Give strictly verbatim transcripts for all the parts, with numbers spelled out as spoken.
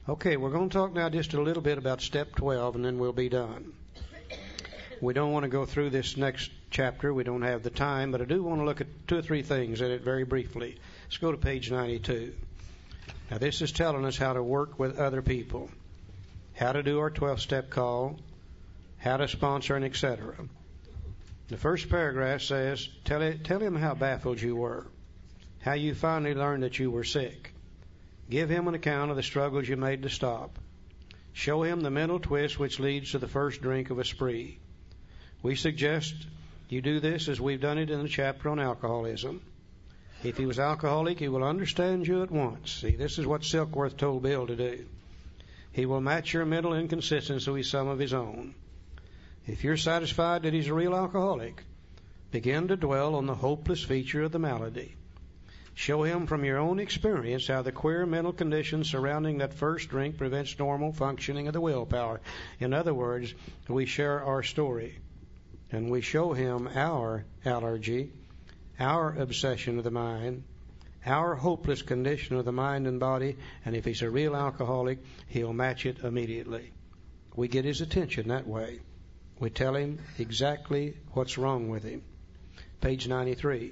Okay, we're going to talk now just a little bit about step twelve, and then we'll be done. We don't want to go through this next chapter. We don't have the time, but I do want to look at two or three things in it very briefly. Let's go to page ninety-two. Now, this is telling us how to work with other people, how to do our twelve-step call, how to sponsor, and et cetera. The first paragraph says, tell, it, tell him how baffled you were, how you finally learned that you were sick. Give him an account of the struggles you made to stop. Show him the mental twist which leads to the first drink of a spree. We suggest you do this as we've done it in the chapter on alcoholism. If he was alcoholic, he will understand you at once. See, this is what Silkworth told Bill to do. He will match your mental inconsistency with some of his own. If you're satisfied that he's a real alcoholic, begin to dwell on the hopeless feature of the malady. Show him from your own experience how the queer mental conditions surrounding that first drink prevents normal functioning of the willpower. In other words, we share our story, and we show him our allergy, our obsession of the mind, our hopeless condition of the mind and body, and if he's a real alcoholic, he'll match it immediately. We get his attention that way. We tell him exactly what's wrong with him. Page ninety-three.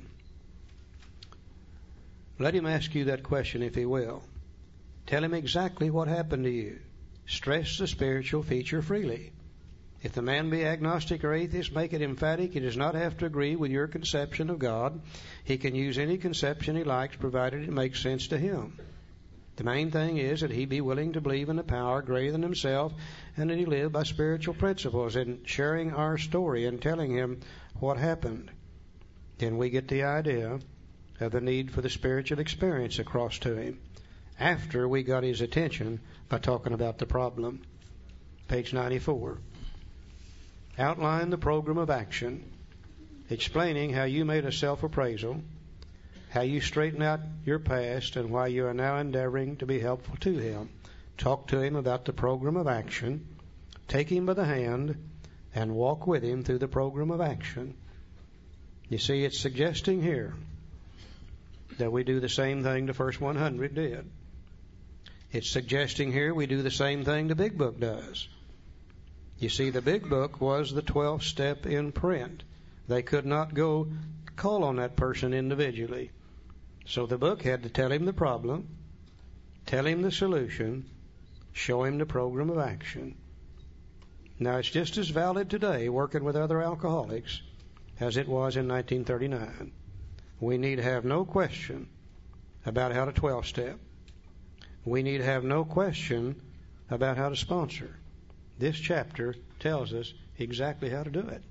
Let him ask you that question if he will. Tell him exactly what happened to you. Stress the spiritual feature freely. If the man be agnostic or atheist, make it emphatic. He does not have to agree with your conception of God. He can use any conception he likes, provided it makes sense to him. The main thing is that he be willing to believe in a power greater than himself, and that he live by spiritual principles, and sharing our story and telling him what happened. Then we get the idea of the need for the spiritual experience across to him, after we got his attention by talking about the problem. Page ninety-four. Outline the program of action, explaining how you made a self-appraisal, how you straightened out your past, and why you are now endeavoring to be helpful to him. Talk to him about the program of action, take him by the hand, and walk with him through the program of action. You see, it's suggesting here that we do the same thing the first one hundred did. It's suggesting here we do the same thing the Big Book does. You see, the Big Book was the twelfth step in print. They could not go call on that person individually. So the book had to tell him the problem, tell him the solution, show him the program of action. Now, it's just as valid today, working with other alcoholics, as it was in nineteen thirty-nine. We need to have no question about how to twelve-step. We need to have no question about how to sponsor. This chapter tells us exactly how to do it.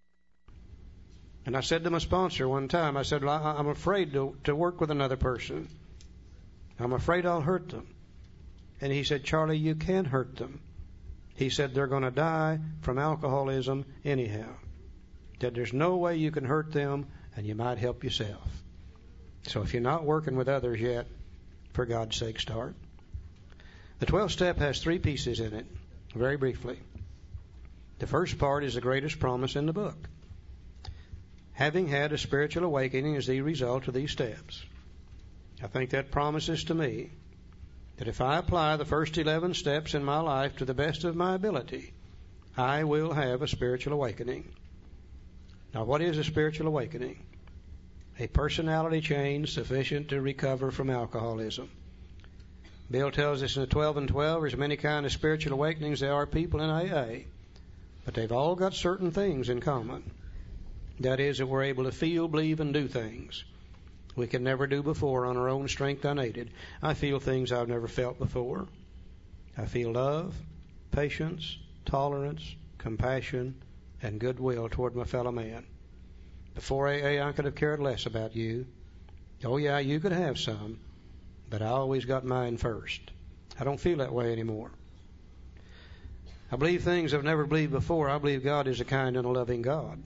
And I said to my sponsor one time, I said, well, I'm afraid to, to work with another person. I'm afraid I'll hurt them. And he said, Charlie, you can hurt them. He said, they're going to die from alcoholism anyhow. That there's no way you can hurt them, and you might help yourself. So if you're not working with others yet, for God's sake, start. The twelfth step has three pieces in it, very briefly. The first part is the greatest promise in the book. Having had a spiritual awakening is the result of these steps. I think that promises to me that if I apply the first eleven steps in my life to the best of my ability, I will have a spiritual awakening. Now, what is a spiritual awakening? A personality change sufficient to recover from alcoholism. Bill tells us in the twelve and twelve, there's many kinds of spiritual awakenings. There are people in A A, but they've all got certain things in common. That is, that we're able to feel, believe, and do things we could never do before on our own strength unaided. I feel things I've never felt before. I feel love, patience, tolerance, compassion, and goodwill toward my fellow man. Before A A, I could have cared less about you. Oh, yeah, you could have some, but I always got mine first. I don't feel that way anymore. I believe things I've never believed before. I believe God is a kind and a loving God.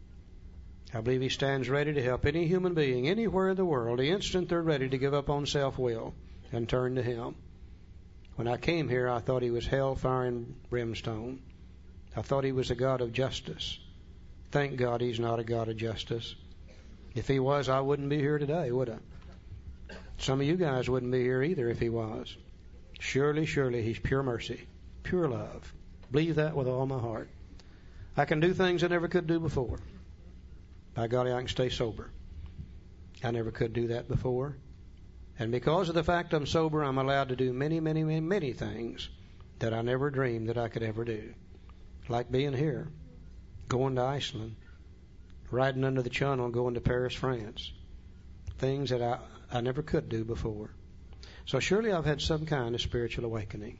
I believe He stands ready to help any human being anywhere in the world the instant they're ready to give up on self-will and turn to Him. When I came here, I thought He was hellfire and brimstone. I thought He was a God of justice. Thank God He's not a God of justice. If He was, I wouldn't be here today, would I? Some of you guys wouldn't be here either if He was. Surely, surely He's pure mercy, pure love. Believe that with all my heart. I can do things I never could do before. By golly, I can stay sober. I never could do that before. And because of the fact I'm sober, I'm allowed to do many, many, many, many things that I never dreamed that I could ever do. Like being here, going to Iceland, riding under the Channel, going to Paris, France. Things that I, I never could do before. So surely I've had some kind of spiritual awakening.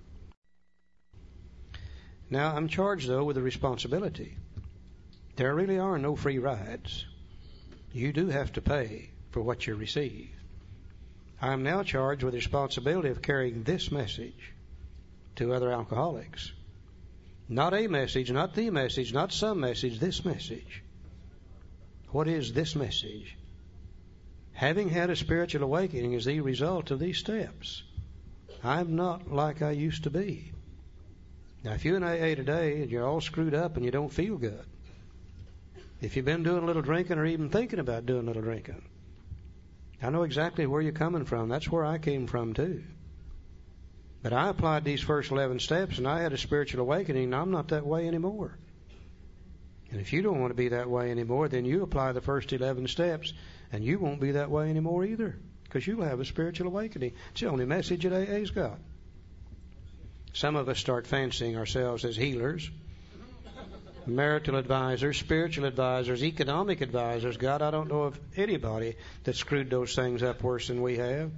Now, I'm charged, though, with a responsibility. There really are no free rides. You do have to pay for what you receive. I am now charged with the responsibility of carrying this message to other alcoholics. Not a message, not the message, not some message, this message. What is this message? Having had a spiritual awakening is the result of these steps. I'm not like I used to be. Now, if you're in A A today and you're all screwed up and you don't feel good, if you've been doing a little drinking or even thinking about doing a little drinking, I know exactly where you're coming from. That's where I came from, too. But I applied these first eleven steps, and I had a spiritual awakening, and I'm not that way anymore. And if you don't want to be that way anymore, then you apply the first eleven steps, and you won't be that way anymore either, because you'll have a spiritual awakening. It's the only message that A A's got. Some of us start fancying ourselves as healers, marital advisors, spiritual advisors, economic advisors. God, I don't know of anybody that screwed those things up worse than we have.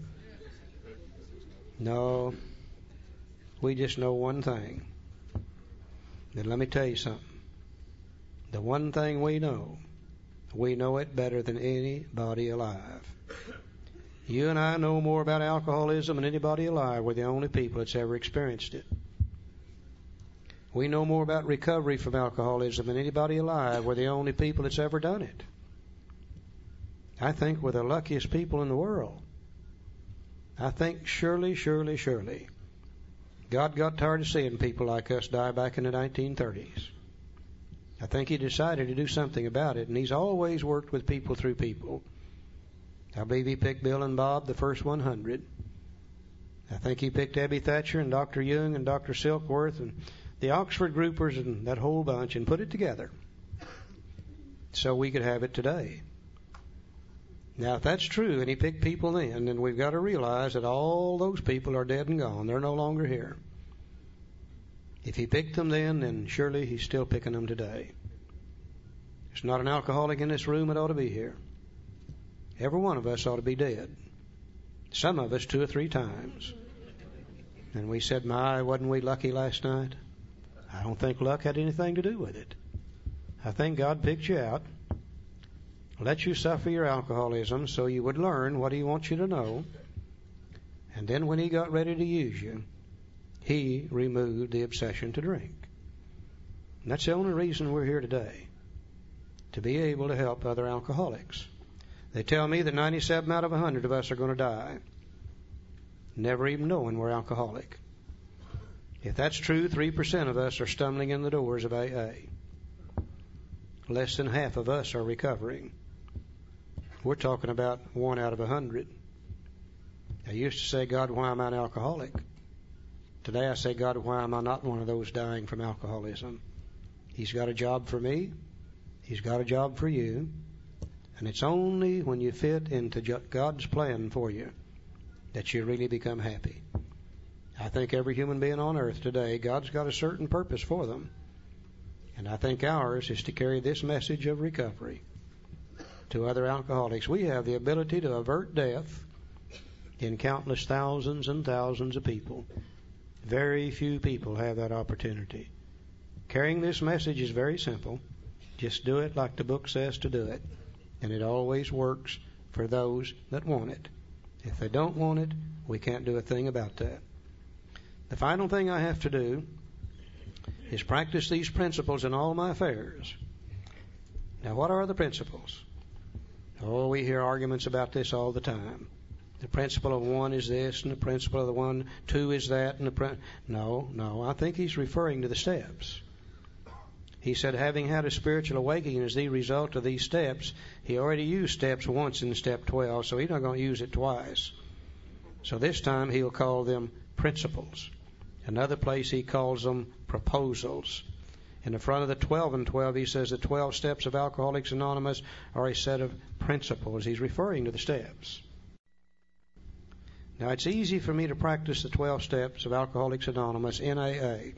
No, we just know one thing. And let me tell you something. The one thing we know, we know it better than anybody alive. You and I know more about alcoholism than anybody alive. We're the only people that's ever experienced it. We know more about recovery from alcoholism than anybody alive. We're the only people that's ever done it. I think we're the luckiest people in the world. I think surely, surely, surely, God got tired of seeing people like us die back in the nineteen thirties. I think He decided to do something about it, and He's always worked with people through people. I believe He picked Bill and Bob, the first one hundred. I think He picked Abby Thatcher and Doctor Young and Doctor Silkworth and the Oxford groupers and that whole bunch and put it together so we could have it today. Now, if that's true and He picked people then, then we've got to realize that all those people are dead and gone. They're no longer here. If He picked them then, then surely He's still picking them today. There's not an alcoholic in this room that ought to be here. Every one of us ought to be dead. Some of us two or three times. And we said, my, wasn't we lucky last night? I don't think luck had anything to do with it. I think God picked you out, let you suffer your alcoholism so you would learn what He wants you to know. And then when He got ready to use you, He removed the obsession to drink. And that's the only reason we're here today, to be able to help other alcoholics. They tell me that ninety-seven out of one hundred of us are going to die, never even knowing we're alcoholic. If that's true, three percent of us are stumbling in the doors of A A. Less than half of us are recovering. We're talking about one out of a hundred. I used to say, God, why am I an alcoholic? Today I say, God, why am I not one of those dying from alcoholism? He's got a job for me. He's got a job for you. And it's only when you fit into God's plan for you that you really become happy. I think every human being on earth today, God's got a certain purpose for them. And I think ours is to carry this message of recovery to other alcoholics. We have the ability to avert death in countless thousands and thousands of people. Very few people have that opportunity. Carrying this message is very simple. Just do it like the book says to do it. And it always works for those that want it. If they don't want it, we can't do a thing about that. The final thing I have to do is practice these principles in all my affairs. Now, what are the principles? Oh, we hear arguments about this all the time. The principle of one is this, and the principle of the one, two is that, and the prin- no, no. I think he's referring to the steps. He said, having had a spiritual awakening as the result of these steps, he already used steps once in step twelve, so he's not going to use it twice. So this time he'll call them principles. Another place he calls them proposals. In the front of the twelve and twelve, he says the twelve steps of Alcoholics Anonymous are a set of principles. He's referring to the steps. Now, it's easy for me to practice the twelve steps of Alcoholics Anonymous in A A.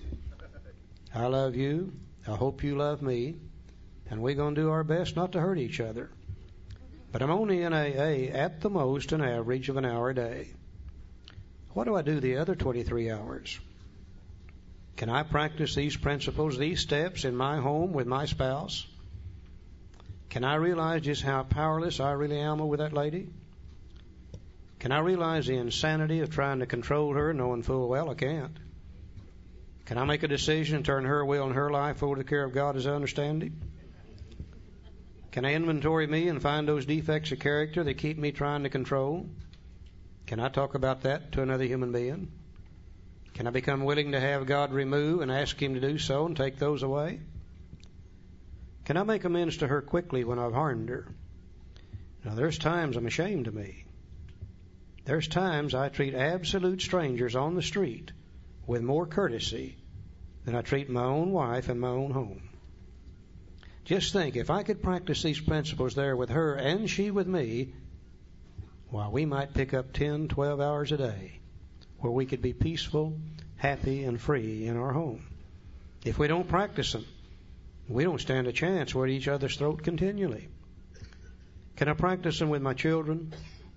I love you. I hope you love me. And we're going to do our best not to hurt each other. But I'm only in A A at the most an average of an hour a day. What do I do the other twenty-three hours? Can I practice these principles, these steps in my home with my spouse? Can I realize just how powerless I really am with that lady? Can I realize the insanity of trying to control her, knowing full well I can't? Can I make a decision and turn her will and her life over to the care of God as I understand it? Can I inventory me and find those defects of character that keep me trying to control? Can I talk about that to another human being? Can I become willing to have God remove and ask Him to do so and take those away? Can I make amends to her quickly when I've harmed her? Now, there's times I'm ashamed of me. There's times I treat absolute strangers on the street with more courtesy than I treat my own wife and my own home. Just think, if I could practice these principles there with her and she with me, why, we might pick up ten, twelve hours a day where we could be peaceful, happy, and free in our home. If we don't practice them, we don't stand a chance. We're at each other's throat continually. Can I practice them with my children?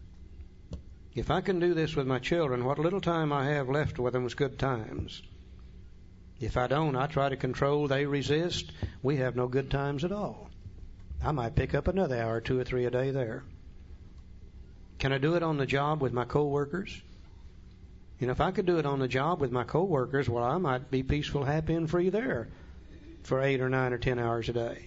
If I can do this with my children, what little time I have left with them is good times. If I don't, I try to control, they resist, we have no good times at all. I might pick up another hour, two or three a day there. Can I do it on the job with my co-workers? You know, if I could do it on the job with my co-workers, well, I might be peaceful, happy, and free there for eight or nine or ten hours a day.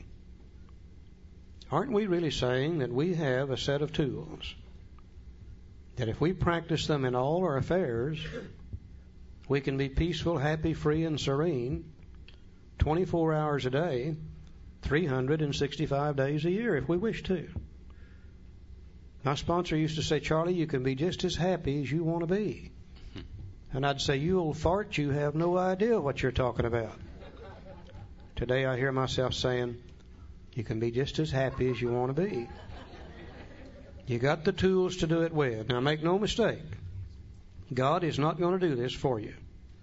Aren't we really saying that we have a set of tools that if we practice them in all our affairs, we can be peaceful, happy, free, and serene twenty-four hours a day, three hundred sixty-five days a year if we wish to? My sponsor used to say, Charlie, you can be just as happy as you want to be. And I'd say, you old fart, you have no idea what you're talking about. Today I hear myself saying, you can be just as happy as you want to be. You got the tools to do it with. Now make no mistake, God is not going to do this for you.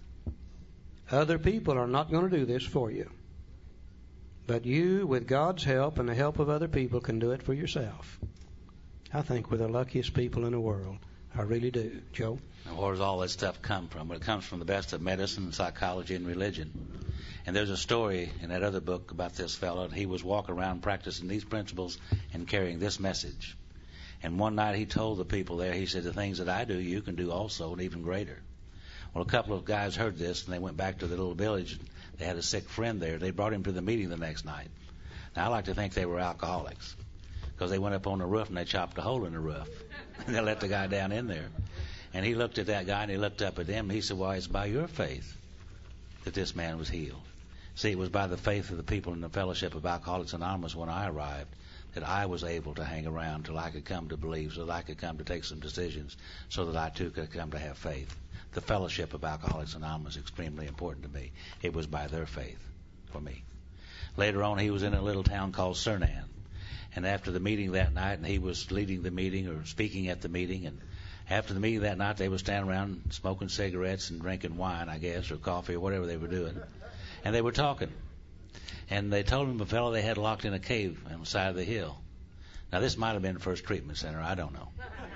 Other people are not going to do this for you. But you, with God's help and the help of other people, can do it for yourself. I think we're the luckiest people in the world. I really do. Joe? Now, where does all that stuff come from? Well, it comes from the best of medicine, psychology, and religion. And there's a story in that other book about this fellow, and he was walking around practicing these principles and carrying this message. And one night he told the people there, he said, the things that I do, you can do also, and even greater. Well, a couple of guys heard this, and they went back to the little village. They had a sick friend there. They brought him to the meeting the next night. Now, I like to think they were alcoholics, because they went up on the roof and they chopped a hole in the roof. And they let the guy down in there. And he looked at that guy, and he looked up at them, and he said, well, it's by your faith that this man was healed. See, it was by the faith of the people in the Fellowship of Alcoholics Anonymous when I arrived that I was able to hang around till I could come to believe, so that I could come to take some decisions, so that I too could come to have faith. The Fellowship of Alcoholics Anonymous is extremely important to me. It was by their faith for me. Later on, he was in a little town called Cernan. And after the meeting that night, and he was leading the meeting or speaking at the meeting, and after the meeting that night, they were standing around smoking cigarettes and drinking wine, I guess, or coffee or whatever they were doing. And they were talking. And they told him a fellow they had locked in a cave on the side of the hill. Now, this might have been the First Treatment Center. I don't know.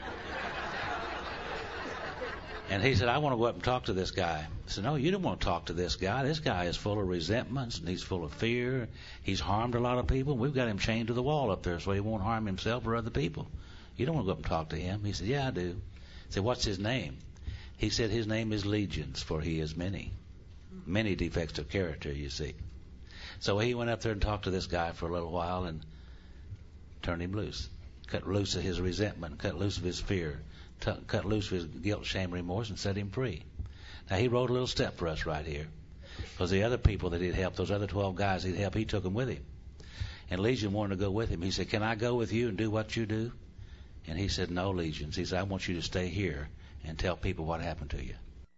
And he said, I want to go up and talk to this guy. I said, no, you don't want to talk to this guy. This guy is full of resentments, and he's full of fear. He's harmed a lot of people. We've got him chained to the wall up there so he won't harm himself or other people. You don't want to go up and talk to him. He said, yeah, I do. I said, what's his name? He said, his name is Legions, for he is many. Many defects of character, you see. So he went up there and talked to this guy for a little while and turned him loose. Cut loose of his resentment, cut loose of his fear, t- cut loose of his guilt, shame, remorse, and set him free. Now, he wrote a little step for us right here. Because the other people that he'd helped, those other twelve guys he'd helped, he took them with him. And Legion wanted to go with him. He said, can I go with you and do what you do? And he said, no, Legions. He said, I want you to stay here and tell people what happened to you.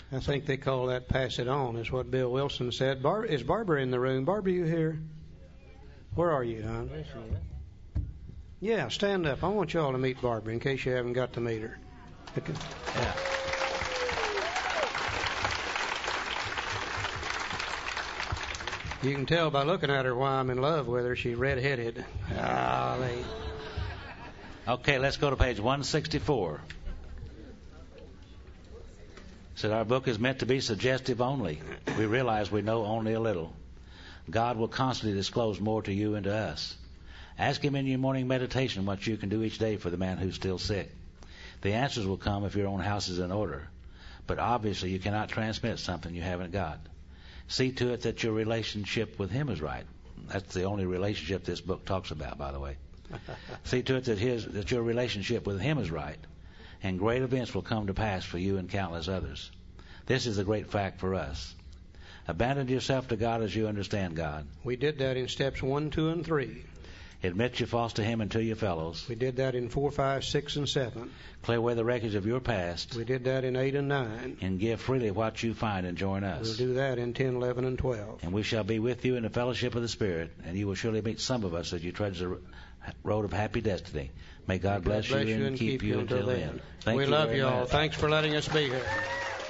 I think they call that pass it on, is what Bill Wilson said. Bar- is Barbara in the room? Barbara, you here? Where are you, hon? Yeah, stand up. I want you all to meet Barbara in case you haven't got to meet her. Okay. Yeah. You can tell by looking at her why I'm in love with her. She's red-headed. Ah, they... Okay, let's go to page one sixty-four. Said our book is meant to be suggestive only. We realize we know only a little. God will constantly disclose more to you and to us. Ask Him in your morning meditation what you can do each day for the man who's still sick. The answers will come if your own house is in order. But obviously you cannot transmit something you haven't got. See to it that your relationship with Him is right. That's the only relationship this book talks about, by the way. See to it that his that your relationship with Him is right, and great events will come to pass for you and countless others. This is the great fact for us. Abandon yourself to God as you understand God. We did that in steps one, two, and three. Admit your faults to Him and to your fellows. We did that in four, five, six, and seven. Clear away the wreckage of your past. We did that in eight and nine. And give freely what you find and join us. We'll do that in ten, eleven, and twelve. And we shall be with you in the fellowship of the Spirit, and you will surely meet some of us as you trudge the road of happy destiny. May God, May bless, God bless you and, and keep you until then. then. Thank we you love you all. much. Thanks for letting us be here.